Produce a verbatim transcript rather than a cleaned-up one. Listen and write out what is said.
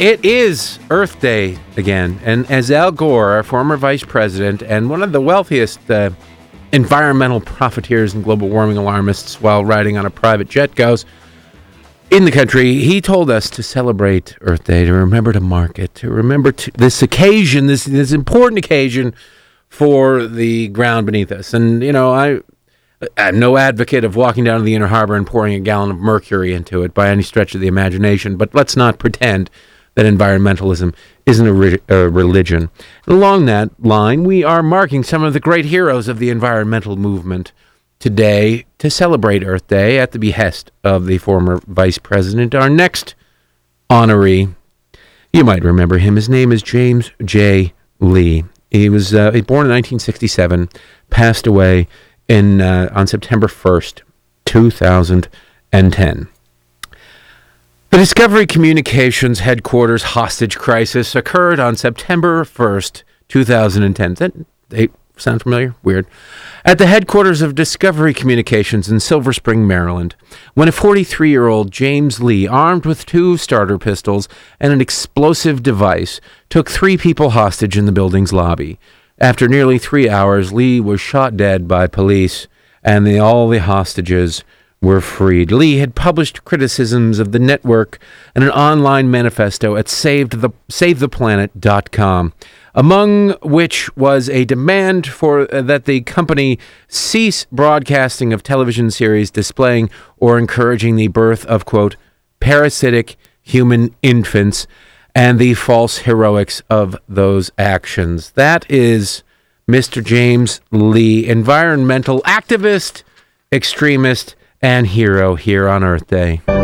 it is Earth Day again. And as Al Gore, our former vice president and one of the wealthiest uh, environmental profiteers and global warming alarmists while riding on a private jet goes in the country, he told us to celebrate Earth Day, to remember to mark it, to remember to, this occasion, this, this important occasion for the ground beneath us. And, you know, I... I'm no advocate of walking down to the Inner Harbor and pouring a gallon of mercury into it by any stretch of the imagination, but let's not pretend that environmentalism isn't a, re- a religion. And along that line, we are marking some of the great heroes of the environmental movement today to celebrate Earth Day at the behest of the former vice president. Our next honoree, you might remember him. His name is James J. Lee. He was uh, born in nineteen sixty-seven, passed away In, uh, on September first, two thousand ten. The Discovery Communications headquarters hostage crisis occurred on September first, two thousand ten. Does that they sound familiar? Weird. At the headquarters of Discovery Communications in Silver Spring, Maryland, when a forty-three-year-old James Lee, armed with two starter pistols and an explosive device, took three people hostage in the building's lobby. After nearly three hours, Lee was shot dead by police, and the, all the hostages were freed. Lee had published criticisms of the network and an online manifesto at saved the, save the planet dot com, among which was a demand for uh, that the company cease broadcasting of television series displaying or encouraging the birth of, quote, parasitic human infants, and the false heroics of those actions. That is Mister James Lee, environmental activist, extremist, and hero here on Earth Day.